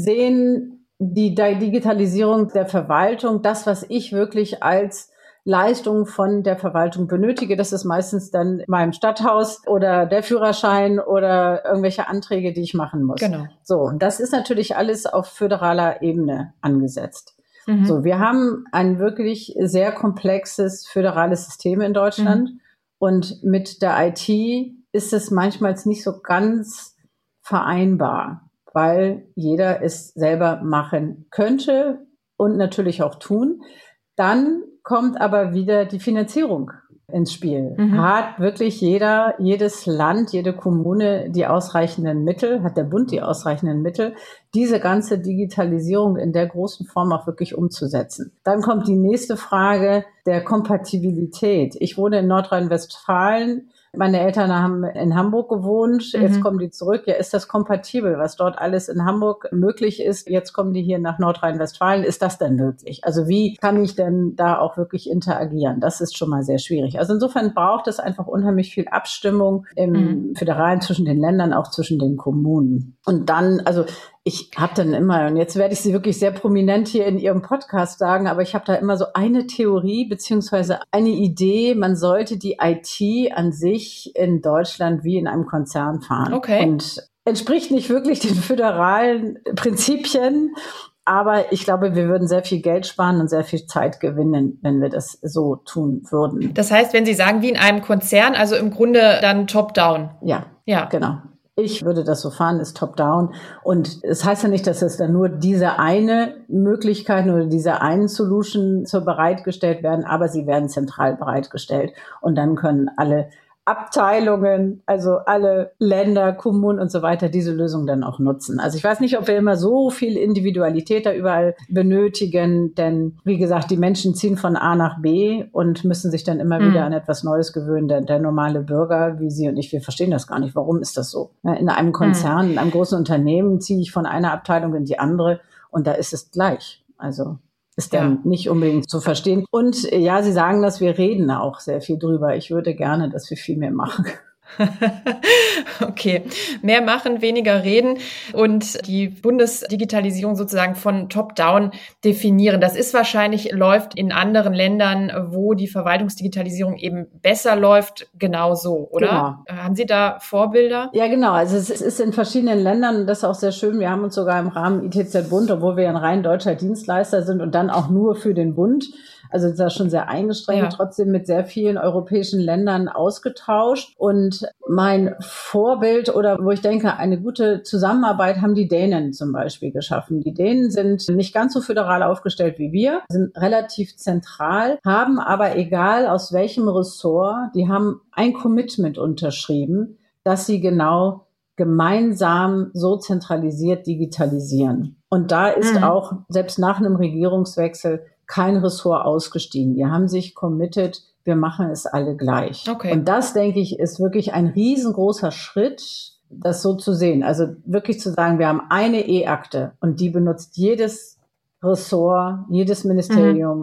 sehen die Digitalisierung der Verwaltung, das, was ich wirklich als Leistung von der Verwaltung benötige. Das ist meistens dann in meinem Stadthaus oder der Führerschein oder irgendwelche Anträge, die ich machen muss. Genau. So, und das ist natürlich alles auf föderaler Ebene angesetzt. Mhm. So, wir haben ein wirklich sehr komplexes föderales System in Deutschland. Mhm. Und mit der I T ist es manchmal nicht so ganz vereinbar, weil jeder es selber machen könnte und natürlich auch tun. Dann kommt aber wieder die Finanzierung ins Spiel. Mhm. Hat wirklich jeder, jedes Land, jede Kommune die ausreichenden Mittel, hat der Bund die ausreichenden Mittel, diese ganze Digitalisierung in der großen Form auch wirklich umzusetzen. Dann kommt die nächste Frage der Kompatibilität. Ich wohne in Nordrhein-Westfalen. Meine Eltern haben in Hamburg gewohnt, jetzt mhm. kommen die zurück. Ja, ist das kompatibel, was dort alles in Hamburg möglich ist? Jetzt kommen die hier nach Nordrhein-Westfalen. Ist das denn möglich? Also wie kann ich denn da auch wirklich interagieren? Das ist schon mal sehr schwierig. Also insofern braucht es einfach unheimlich viel Abstimmung im mhm. Föderalen zwischen den Ländern, auch zwischen den Kommunen. Und dann, also ich habe dann immer, und jetzt werde ich sie wirklich sehr prominent hier in Ihrem Podcast sagen, aber ich habe da immer so eine Theorie beziehungsweise eine Idee, man sollte die I T an sich in Deutschland wie in einem Konzern fahren. Okay. Und entspricht nicht wirklich den föderalen Prinzipien, aber ich glaube, wir würden sehr viel Geld sparen und sehr viel Zeit gewinnen, wenn wir das so tun würden. Das heißt, wenn Sie sagen, wie in einem Konzern, also im Grunde dann top-down. Ja, ja, genau. Ich würde das so fahren, ist top-down. Und es heißt ja nicht, dass es dann nur diese eine Möglichkeit oder diese einen Solution so bereitgestellt werden, aber sie werden zentral bereitgestellt. Und dann können alle Abteilungen, also alle Länder, Kommunen und so weiter, diese Lösung dann auch nutzen. Also ich weiß nicht, ob wir immer so viel Individualität da überall benötigen, denn wie gesagt, die Menschen ziehen von A nach B und müssen sich dann immer mhm. wieder an etwas Neues gewöhnen. Der, der normale Bürger, wie Sie und ich, wir verstehen das gar nicht. Warum ist das so? In einem Konzern, mhm. in einem großen Unternehmen ziehe ich von einer Abteilung in die andere und da ist es gleich. Also ist dann ja. nicht unbedingt zu verstehen. Und ja, Sie sagen das, wir reden auch sehr viel drüber. Ich würde gerne, dass wir viel mehr machen. Okay, mehr machen, weniger reden und die Bundesdigitalisierung sozusagen von top-down definieren. Das ist wahrscheinlich, läuft in anderen Ländern, wo die Verwaltungsdigitalisierung eben besser läuft, genauso, oder? Genau. Haben Sie da Vorbilder? Ja, genau. Also es ist in verschiedenen Ländern, das ist auch sehr schön. Wir haben uns sogar im Rahmen I T Z-Bund, obwohl wir ein rein deutscher Dienstleister sind und dann auch nur für den Bund, also das ist schon sehr eingeschränkt, ja. trotzdem mit sehr vielen europäischen Ländern ausgetauscht. Und mein Vorbild oder wo ich denke, eine gute Zusammenarbeit haben die Dänen zum Beispiel geschaffen. Die Dänen sind nicht ganz so föderal aufgestellt wie wir, sind relativ zentral, haben aber egal aus welchem Ressort, die haben ein Commitment unterschrieben, dass sie genau gemeinsam so zentralisiert digitalisieren. Und da ist mhm. auch selbst nach einem Regierungswechsel kein Ressort ausgestiegen. Die haben sich committed, wir machen es alle gleich. Okay. Und das, denke ich, ist wirklich ein riesengroßer Schritt, das so zu sehen. Also wirklich zu sagen, wir haben eine E-Akte und die benutzt jedes Ressort, jedes Ministerium mhm.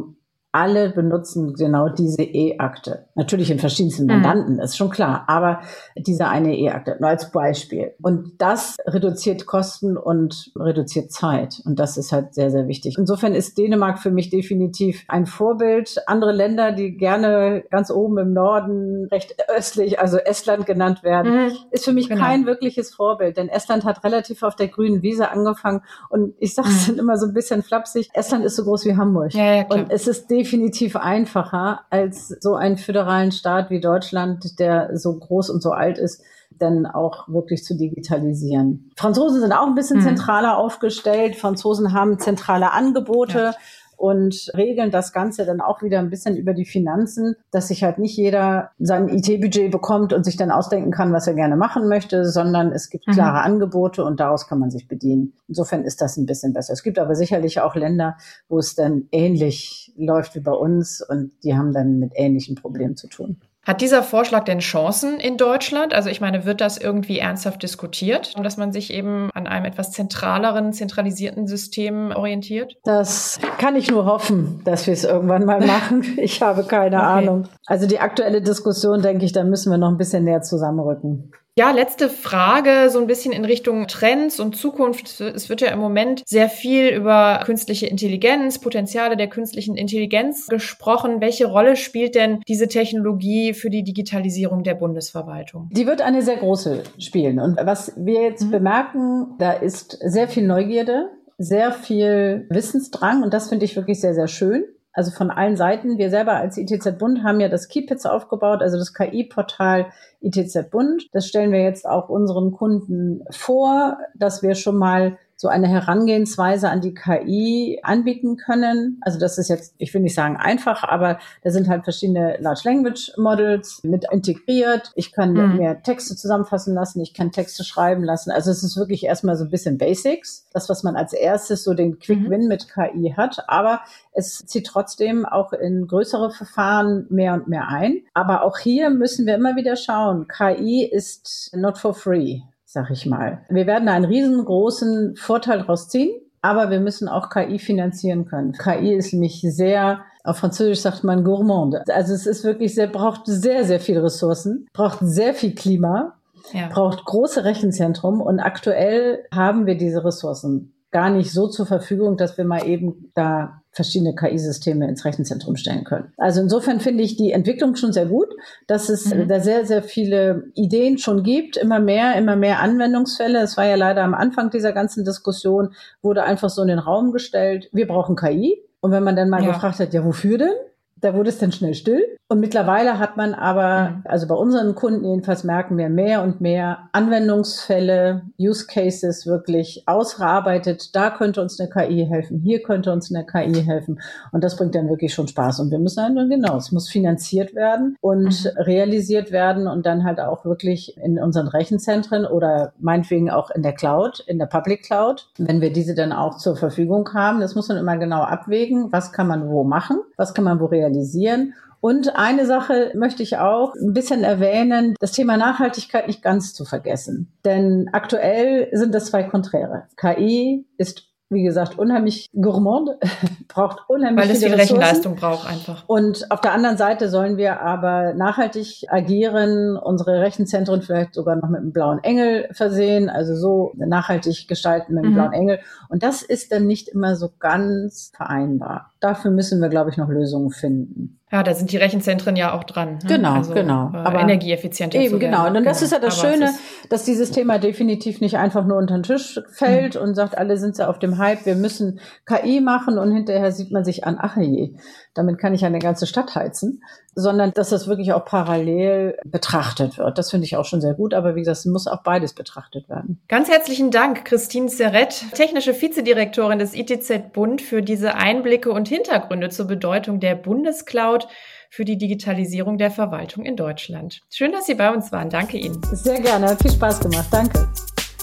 alle benutzen genau diese E-Akte. Natürlich in verschiedensten Mandanten, mhm. ist schon klar, aber diese eine E-Akte, nur als Beispiel. Und das reduziert Kosten und reduziert Zeit. Und das ist halt sehr, sehr wichtig. Insofern ist Dänemark für mich definitiv ein Vorbild. Andere Länder, die gerne ganz oben im Norden, recht östlich, also Estland genannt werden, mhm. ist für mich genau. kein wirkliches Vorbild. Denn Estland hat relativ auf der grünen Wiese angefangen. Und ich sage es mhm. dann immer so ein bisschen flapsig, Estland ist so groß wie Hamburg. Ja, ja, klar. Und es ist definitiv definitiv einfacher als so einen föderalen Staat wie Deutschland, der so groß und so alt ist, dann auch wirklich zu digitalisieren. Franzosen sind auch ein bisschen mhm. zentraler aufgestellt. Franzosen haben zentrale Angebote. Ja. Und regeln das Ganze dann auch wieder ein bisschen über die Finanzen, dass sich halt nicht jeder sein I T-Budget bekommt und sich dann ausdenken kann, was er gerne machen möchte, sondern es gibt klare mhm. Angebote und daraus kann man sich bedienen. Insofern ist das ein bisschen besser. Es gibt aber sicherlich auch Länder, wo es dann ähnlich läuft wie bei uns und die haben dann mit ähnlichen Problemen zu tun. Hat dieser Vorschlag denn Chancen in Deutschland? Also ich meine, wird das irgendwie ernsthaft diskutiert, dass man sich eben an einem etwas zentraleren, zentralisierten System orientiert? Das kann ich nur hoffen, dass wir es irgendwann mal machen. Ich habe keine okay. Ahnung. Also die aktuelle Diskussion, denke ich, da müssen wir noch ein bisschen näher zusammenrücken. Ja, letzte Frage, so ein bisschen in Richtung Trends und Zukunft. Es wird ja im Moment sehr viel über künstliche Intelligenz, Potenziale der künstlichen Intelligenz gesprochen. Welche Rolle spielt denn diese Technologie für die Digitalisierung der Bundesverwaltung? Die wird eine sehr große spielen. Und was wir jetzt mhm. bemerken, da ist sehr viel Neugierde, sehr viel Wissensdrang. Und das finde ich wirklich sehr, sehr schön. Also von allen Seiten. Wir selber als I T Z-Bund haben ja das KeyPits aufgebaut, also das K I-Portal I T Z-Bund. Das stellen wir jetzt auch unseren Kunden vor, dass wir schon mal so eine Herangehensweise an die K I anbieten können. Also das ist jetzt, ich will nicht sagen einfach, aber da sind halt verschiedene Large Language Models mit integriert. Ich kann mhm. mir Texte zusammenfassen lassen, ich kann Texte schreiben lassen. Also es ist wirklich erstmal so ein bisschen Basics. Das, was man als erstes so den Quick Win mit K I hat. Aber es zieht trotzdem auch in größere Verfahren mehr und mehr ein. Aber auch hier müssen wir immer wieder schauen. K I ist not for free, sag ich mal. Wir werden einen riesengroßen Vorteil daraus ziehen, aber wir müssen auch K I finanzieren können. K I ist nämlich sehr, auf Französisch sagt man gourmand. Also es ist wirklich sehr, braucht sehr, sehr viele Ressourcen, braucht sehr viel Klima, ja. braucht große Rechenzentrum und aktuell haben wir diese Ressourcen gar nicht so zur Verfügung, dass wir mal eben da verschiedene K I-Systeme ins Rechenzentrum stellen können. Also insofern finde ich die Entwicklung schon sehr gut, dass es mhm. da sehr, sehr viele Ideen schon gibt, immer mehr, immer mehr Anwendungsfälle. Es war ja leider am Anfang dieser ganzen Diskussion, wurde einfach so in den Raum gestellt, wir brauchen K I. Und wenn man dann mal ja. gefragt hat, ja, wofür denn? Da wurde es dann schnell still. Und mittlerweile hat man aber, mhm. also bei unseren Kunden jedenfalls merken wir mehr und mehr Anwendungsfälle, Use Cases wirklich ausgearbeitet. Da könnte uns eine K I helfen, hier könnte uns eine K I helfen. Und das bringt dann wirklich schon Spaß. Und wir müssen dann, genau, es muss finanziert werden und mhm. realisiert werden und dann halt auch wirklich in unseren Rechenzentren oder meinetwegen auch in der Cloud, in der Public Cloud, wenn wir diese dann auch zur Verfügung haben. Das muss man immer genau abwägen. Was kann man wo machen? Was kann man wo realisieren? realisieren. Und eine Sache möchte ich auch ein bisschen erwähnen, das Thema Nachhaltigkeit nicht ganz zu vergessen. Denn aktuell sind das zwei Konträre. K I ist, wie gesagt, unheimlich gourmand, braucht unheimlich Weil es viele viel Ressourcen. Rechenleistung braucht einfach. Und auf der anderen Seite sollen wir aber nachhaltig agieren, unsere Rechenzentren vielleicht sogar noch mit einem blauen Engel versehen, also so nachhaltig gestalten mit einem mhm. blauen Engel. Und das ist dann nicht immer so ganz vereinbar. Dafür müssen wir, glaube ich, noch Lösungen finden. Ja, da sind die Rechenzentren ja auch dran. Ne? Genau, also, genau. Äh, aber energieeffizienter eben, zu werden. genau. Und genau. das ist ja das Aber Schöne, dass dieses Thema definitiv nicht einfach nur unter den Tisch fällt mhm. und sagt, alle sind ja auf dem Hype, wir müssen K I machen und hinterher sieht man sich an, ach je, damit kann ich eine ganze Stadt heizen, sondern dass das wirklich auch parallel betrachtet wird. Das finde ich auch schon sehr gut, aber wie gesagt, es muss auch beides betrachtet werden. Ganz herzlichen Dank, Christine Serrett, technische Vizedirektorin des I T Z-Bund, für diese Einblicke und Hintergründe zur Bedeutung der Bundescloud für die Digitalisierung der Verwaltung in Deutschland. Schön, dass Sie bei uns waren. Danke Ihnen. Sehr gerne. Hat viel Spaß gemacht. Danke.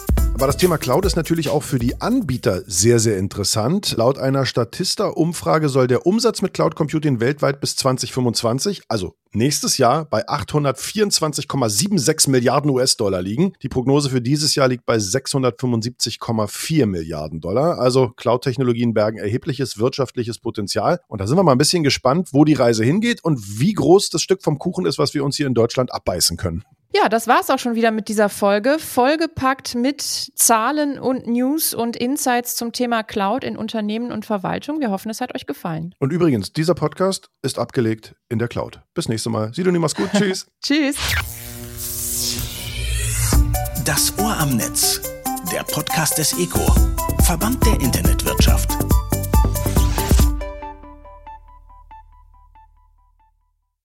Aber das Thema Cloud ist natürlich auch für die Anbieter sehr, sehr interessant. Laut einer Statista-Umfrage soll der Umsatz mit Cloud Computing weltweit bis zwanzig fünfundzwanzig, also nächstes Jahr, bei achthundertvierundzwanzig Komma sechsundsiebzig Milliarden U S-Dollar liegen. Die Prognose für dieses Jahr liegt bei sechshundertfünfundsiebzig Komma vier Milliarden Dollar. Also Cloud-Technologien bergen erhebliches wirtschaftliches Potenzial. Und da sind wir mal ein bisschen gespannt, wo die Reise hingeht und wie groß das Stück vom Kuchen ist, was wir uns hier in Deutschland abbeißen können. Ja, das war's auch schon wieder mit dieser Folge. Vollgepackt mit Zahlen und News und Insights zum Thema Cloud in Unternehmen und Verwaltung. Wir hoffen, es hat euch gefallen. Und übrigens, dieser Podcast ist abgelegt in der Cloud. Bis nächstes Mal. Sidonie, mach's gut. Tschüss. Tschüss. Das Ohr am Netz. Der Podcast des E C O, Verband der Internetwirtschaft.